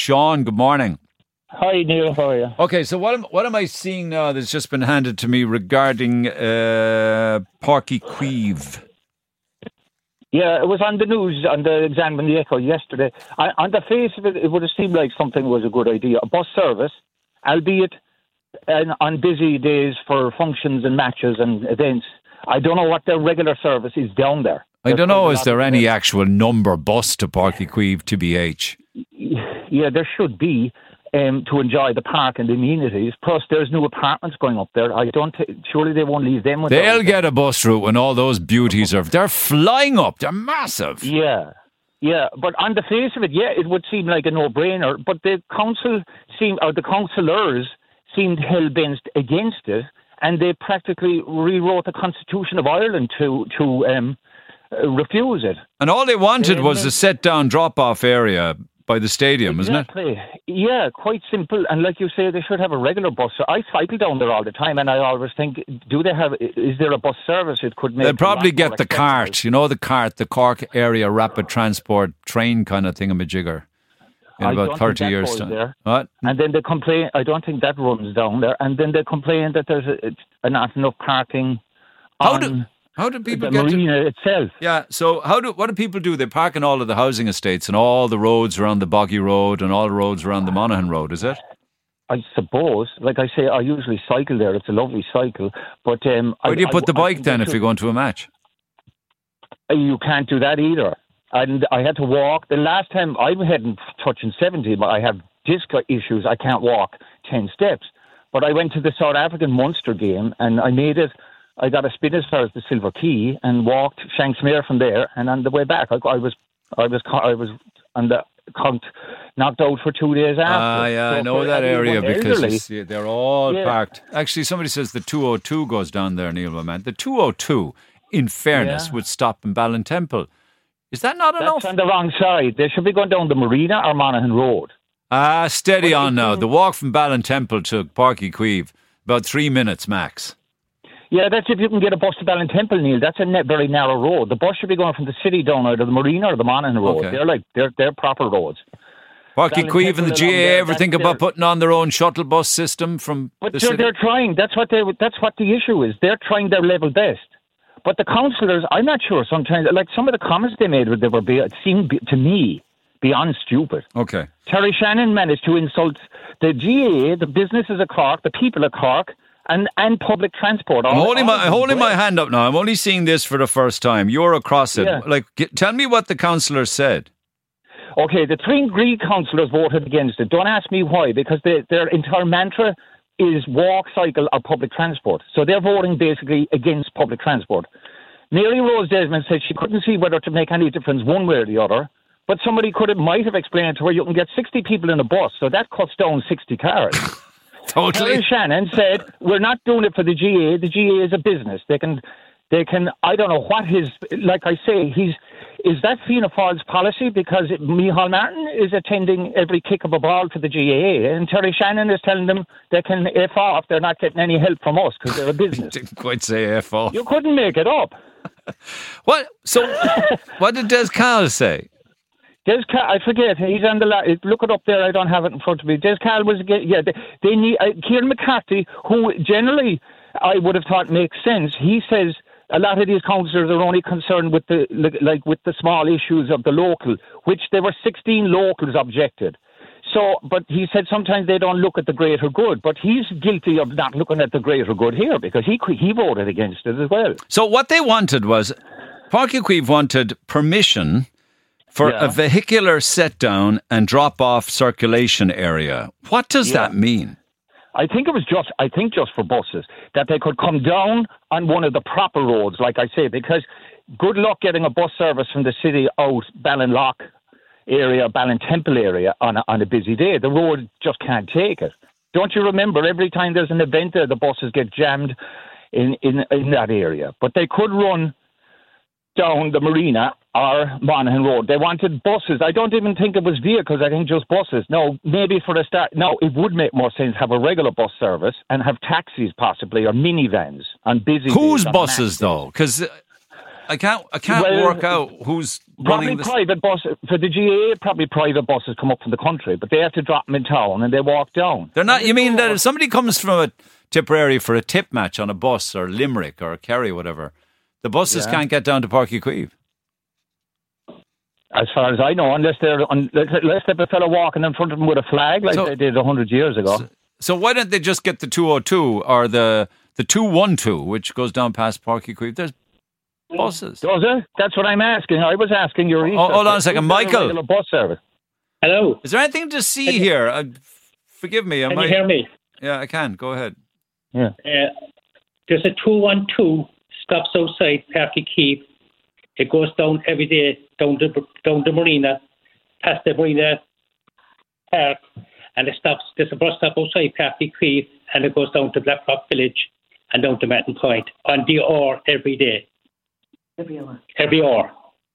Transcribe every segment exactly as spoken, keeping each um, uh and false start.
Sean. Good morning. Hi, Neil. How are you? Okay, so what am, what am I seeing now that's just been handed to me regarding uh, Páirc Uí Chaoimh? Yeah, it was on the news, on the Exam and the Echo yesterday. I, on the face of it, it would have seemed like something was a good idea. A bus service, albeit uh, on busy days for functions and matches and events. I don't know what their regular service is down there. I There's don't know, quite a is lot there of any events. actual number bus to Páirc Uí Chaoimh to B H? Yeah, there should be. Um, to enjoy the park and the amenities. Plus, there's new apartments going up there. I don't. T- surely they won't leave them. without They'll them. get a bus route when all those beauties are... They're flying up. They're massive. Yeah, yeah. But on the face of it, yeah, it would seem like a no-brainer. But the council seemed, or the councillors seemed hell-bent against it, and they practically rewrote the Constitution of Ireland to to um, uh, refuse it. And all they wanted Um, was a set-down drop-off area by the stadium, Exactly. isn't it? Yeah, quite simple. And like you say, they should have a regular bus. So I cycle down there all the time, and I always think, do they have? Is there a bus service? It could make. They'd probably a lot get more the accessible. cart, you know, the cart, the Cork area rapid transport train kind of thingamajigger in I about don't thirty think that years' goes time. there. What? And then they complain. I don't think that runs down there. And then they complain that there's a, a not enough parking How on do how do people the get to... marina itself. Yeah, so how do what do people do? They park in all of the housing estates and all the roads around the Boggy Road and all the roads around the Monaghan Road, is it? I suppose, like I say, I usually cycle there. It's a lovely cycle. But um, Where I, do you put I- the I bike think then they if should- you're going to a match? You can't do that either. And I had to walk. The last time I hadn't touching seventy, but I have disc issues. I can't walk ten steps. But I went to the South African Munster game and I made it. I got a spin as far as the Silver Key and walked Shanksmere from there. And on the way back, I, I was, I was, I was on the count, knocked out for two days after. Ah, yeah, So I know for that area everyone because elderly- it's, yeah, they're all Yeah. parked. Actually, somebody says the two oh two goes down there, Neil, my man. The two oh two, in fairness, Yeah. would stop in Ballintemple. Is that not That's enough? on the wrong side. They should be going down the Marina or Monaghan Road. Ah, steady Well, on it's now. in- The walk from Ballintemple to Páirc Uí Chaoimh, about three minutes max. Yeah, that's if you can get a bus to Ballintemple, Neil. That's a ne- very narrow road. The bus should be going from the city down either the Marina or the Monaghan Road. Okay. They're like they're they're proper roads. Páirc Uí Chaoimh and the Ballintemple G A A along there, ever think that's about their- putting on their own shuttle bus system from But the they're, city? they're trying. That's what they. That's what the issue is. They're trying their level best. But the councillors, I'm not sure. Sometimes, like some of the comments they made, they were be, it seemed be, to me beyond stupid. Okay. Terry Shannon managed to insult the G A A, the businesses of Cork, the people of Cork, and, and public transport. I'm All- holding all my of them holding my well. hand up now. I'm only seeing this for the first time. You're across it. Yeah. Like, get, tell me what the councillor said. Okay, the three Greek councillors voted against it. Don't ask me why, because they, their entire mantra is walk, cycle, or public transport. So they're voting basically against public transport. Mary Rose Desmond said she couldn't see whether to make any difference one way or the other, but somebody could have, might have explained to her you can get sixty people in a bus, so that cuts down sixty cars. Terry Totally. Shannon said, we're not doing it for the G A A. The G A A is a business. They can, they can, I don't know what his, like I say, he's, is that Fianna Fáil's policy? Because Micheál Martin is attending every kick of a ball to the G A A, and Terry Shannon is telling them they can F off, they're not getting any help from us because they're a business. Didn't quite say F off. You couldn't make it up. What? So, what did Des Cal say? Des Cal, I forget, he's on the, la- look it up there, I don't have it in front of me. Des Cal was, aga- yeah, they, they need, uh, Kieran McCarthy, who generally I would have thought makes sense, he says a lot of these councillors are only concerned with the, like, with the small issues of the local, which there were sixteen locals objected. So, but he said sometimes they don't look at the greater good, but he's guilty of not looking at the greater good here because he he voted against it as well. So, what they wanted was Páirc Uí Chaoimh wanted permission for Yeah. a vehicular set down and drop off circulation area. What does Yeah. that mean? I think it was just, I think just for buses, that they could come down on one of the proper roads, like I say, because good luck getting a bus service from the city out Ballinlough area, Ballintemple area on a, on a busy day. The road just can't take it. Don't you remember every time there's an event there, the buses get jammed in, in, in that area? But they could run down the Marina or Monaghan Road. They wanted buses. I don't even think it was vehicles. I think just buses. No, maybe for a start. No, it would make more sense have a regular bus service and have taxis possibly or minivans on busy Whose days, on buses, match though? Because I can't. I can't Well, work out who's Probably running this. private buses. For the G A A, probably private buses come up from the country, but they have to drop them in town and they walk down. They're not. You mean that if somebody comes from a Tipperary for a tip match on a bus, or Limerick or Kerry, whatever, the buses Yeah. can't get down to Páirc Uí Chaoimh? As far as I know, unless they're unless unless they have a fellow walking in front of them with a flag like So- they did a hundred years ago. So, so why don't they just get the two oh two or the the two one two, which goes down past Páirc Uí Chaoimh? There's buses. Does it? That's what I'm asking. I was asking your. Oh, hold on a second, Is there a Michael. regular bus service. Hello, Is there anything to see here? Uh, forgive me. Am can I, you hear me? Yeah, I can. Go ahead. Yeah. Uh, there's a two one two stops outside Páirc Uí Chaoimh. It goes down every day, down the, down the marina, past the marina park, and it stops. There's a bus stop outside Páirc Uí Chaoimh, and it goes down to Blackrock Village and down to Mountain Point on the hour every day. Every hour. Every hour.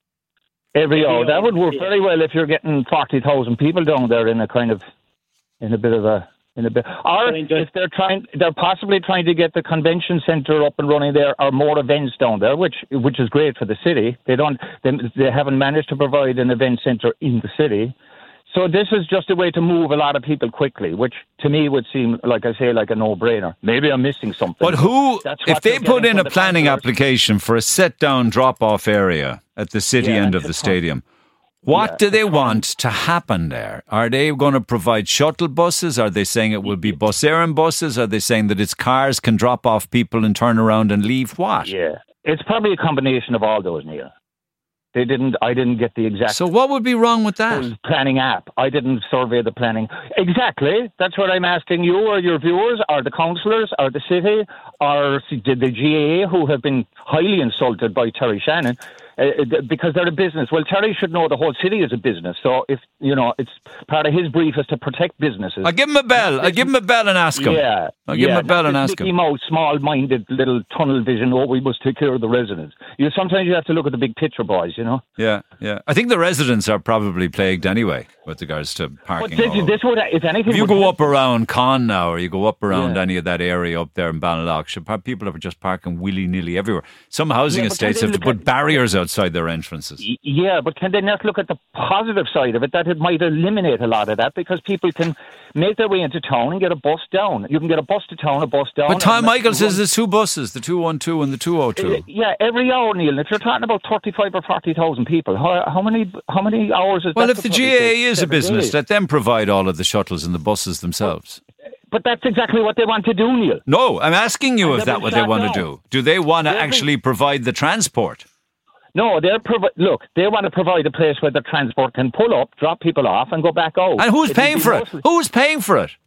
Every hour. Every That hour, would work yeah. very well if you're getting forty thousand people down there in a kind of, in a bit of a, in a bit. Or Well, just- if they're trying, they're possibly trying to get the convention centre up and running there, or more events down there, which which is great for the city. They don't, they, they haven't managed to provide an event centre in the city. So this is just a way to move a lot of people quickly, which to me would seem, like I say, like a no-brainer. Maybe I'm missing something. But who, That's if what they they're put getting in from a the planning councillors. application for a set-down drop-off area at the city Yeah, end of to the turn- stadium, what Yeah, do to they turn- want to happen there? Are they going to provide shuttle buses? Are they saying it will be bus Éireann buses? Are they saying that its cars can drop off people and turn around and leave? What? Yeah, it's probably a combination of all those, Neil. They didn't. I didn't get the exact So what would be wrong with that? full planning app. I didn't survey the planning exactly. That's what I'm asking you, or your viewers, or the councillors, or the city, or the, the G A A, who have been highly insulted by Terry Shannon. Uh, because they're a business. Well, Terry should know the whole city is a business. So if you know, it's part of his brief is to protect businesses. I'll give him a bell. I'll give him a bell and ask him. Yeah, I'll give yeah, him a bell not and this ask Mickey him. Mouse, small-minded little tunnel vision. Oh, we must take care of the residents. You sometimes you have to look at the big picture, boys. You know. Yeah, yeah. I think the residents are probably plagued anyway with regards to But parking. this, all over. this would, if anything, If you would go help- up around Con now, or you go up around Yeah. any of that area up there in Ballinlough, should par- people are just parking willy nilly everywhere. Some housing Yeah, but estates can have they to look put at- barriers outside their entrances. Y- Yeah, but can they not look at the positive side of it, that it might eliminate a lot of that, because people can make their way into town and get a bus down. You can get a bus to town, a bus down. But Tom and- Michael says there's two buses, the two one two and the two oh two. Yeah, every hour, Neil. If you're talking about thirty-five or forty thousand people, how, how many how many hours is Well, that? if the to G probably A A take? is a Seven business, days. let them provide all of the shuttles and the buses themselves. But that's exactly what they want to do, Neil. No, I'm asking you And if they've that's been what they shut want to down. do. Do they want to They've been- actually provide the transport? No, they're provi- look. They want to provide a place where the transport can pull up, drop people off, and go back out. And who's It will paying be for it? mostly- Who's paying for it?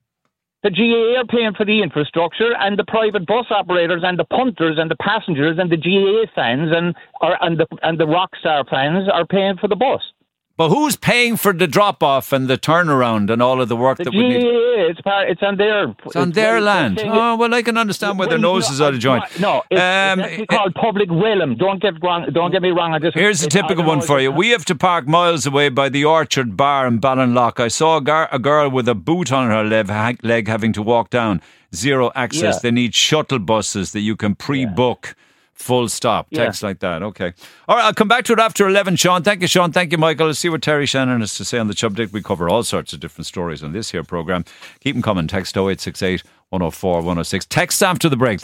The G A A are paying for the infrastructure, and the private bus operators, and the punters, and the passengers, and the G A A fans, and or, and the and the Rockstar fans are paying for the bus. But who's paying for the drop off and the turnaround and all of the work The that G we A need? A, it's part, it's on their It's on their well, land. they're saying Oh, well, I can understand why their Well, nose is no, out of joint. No, it's, Um, it's actually called public realm. Don't get wrong. Don't get me wrong on this. Here's a It's- typical I know one for it's- you. We have to park miles away by the Orchard Bar in Ballinlough. I saw a, gar- a girl with a boot on her leg, ha- leg having to walk down. Zero access. Yeah. They need shuttle buses that you can pre-book. Full stop. Yeah. Text like that. Okay. All right, I'll come back to it after eleven, Sean. Thank you, Sean. Thank you, Michael. Let's see what Terry Shannon has to say on the subject. We cover all sorts of different stories on this here programme. Keep them coming. Text oh eight six eight, one oh four, one oh six. Text after the break.